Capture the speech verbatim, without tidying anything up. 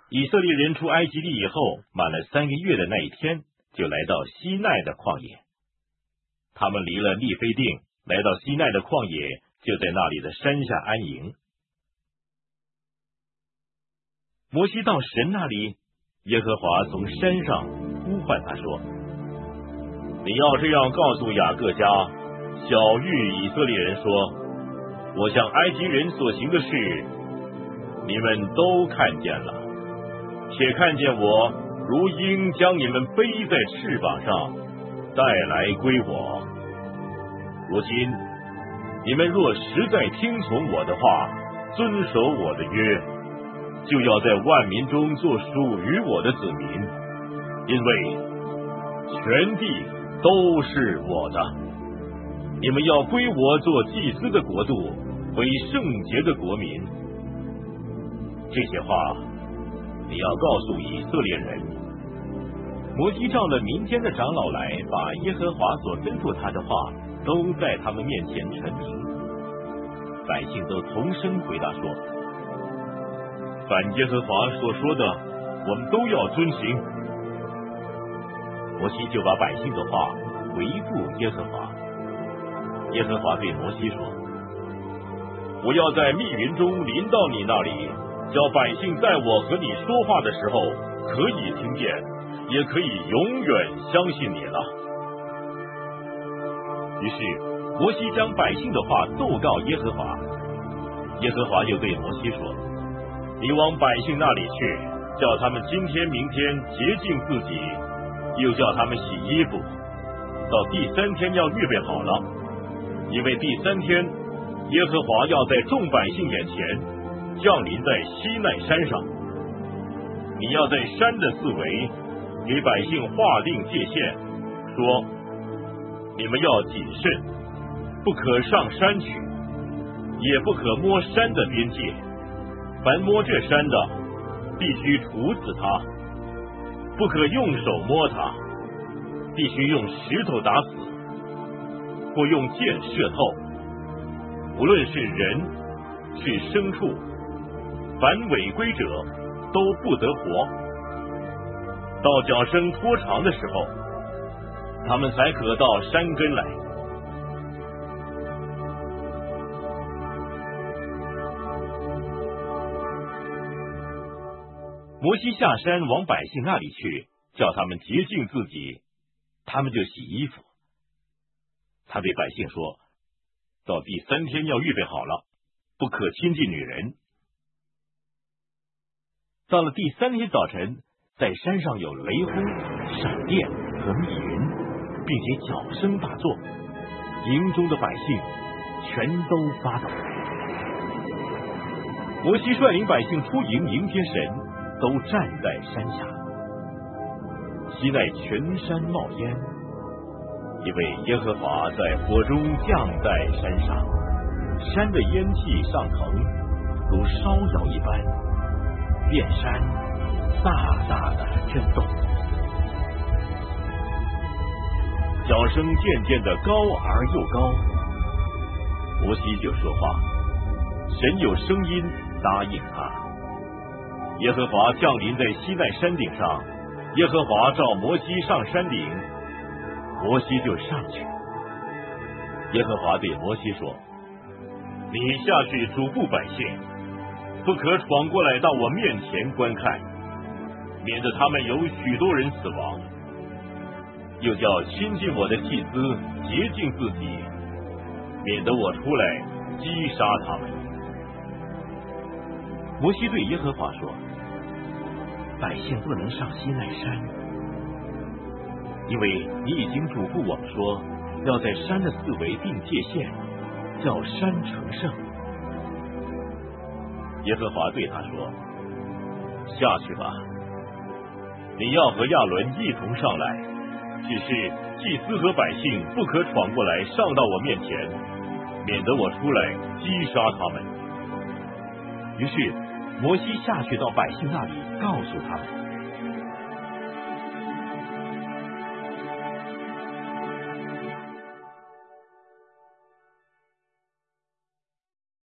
以色列人出埃及地以后，满了三个月的那一天，就来到西奈的旷野。他们离了利非定，来到西奈的旷野，就在那里的山下安营。摩西到神那里，耶和华从山上呼唤他说：你要这样告诉雅各家、小谕以色列人说，我向埃及人所行的事，你们都看见了，且看见我如鹰将你们背在翅膀上，带来归我。如今你们若实在听从我的话，遵守我的约，就要在万民中做属于我的子民，因为全地都是我的。你们要归我做祭司的国度，为圣洁的国民。这些话你要告诉以色列人。摩西召了民间的长老来，把耶和华所吩咐他的话都在他们面前陈明。百姓都同声回答说：凡耶和华所说的，我们都要遵行。摩西就把百姓的话回复耶和华。耶和华对摩西说：我要在密云中临到你那里，叫百姓在我和你说话的时候可以听见，也可以永远相信你了。于是摩西将百姓的话奏告耶和华。耶和华又对摩西说：你往百姓那里去，叫他们今天明天洁净自己，又叫他们洗衣服，到第三天要预备好了，因为第三天耶和华要在众百姓眼前降临在西奈山上。你要在山的四围给百姓划定界限，说你们要谨慎，不可上山去，也不可摸山的边界，凡摸这山的必须处死他，不可用手摸他，必须用石头打死，或用箭射透。无论是人是牲畜，凡违规者都不得活。到脚绳拖长的时候，他们才可到山根来。摩西下山往百姓那里去，叫他们洁净自己，他们就洗衣服。他对百姓说：到第三天要预备好了，不可亲近女人。到了第三天早晨，在山上有雷轰、闪电和密云，并且脚声大作，营中的百姓全都发抖。摩西率领百姓出营迎接神，都站在山下。西奈全山冒烟，因为耶和华在火中降在山上，山的烟气上腾，如烧窑一般，遍山大大的震动。脚声渐渐的高而又高，摩西就说话，神有声音答应他。耶和华降临在西奈山顶上，耶和华召摩西上山顶，摩西就上去。耶和华对摩西说：你下去嘱咐百姓，不可闯过来到我面前观看，免得他们有许多人死亡。又叫亲近我的祭司洁净自己，免得我出来击杀他们。摩西对耶和华说：百姓不能上西奈山，因为你已经嘱咐我们说，要在山的四围定界限，叫山成圣。耶和华对他说：下去吧，你要和亚伦一同上来，只是祭司和百姓不可闯过来上到我面前，免得我出来击杀他们。于是摩西下去到百姓那里，告诉他们。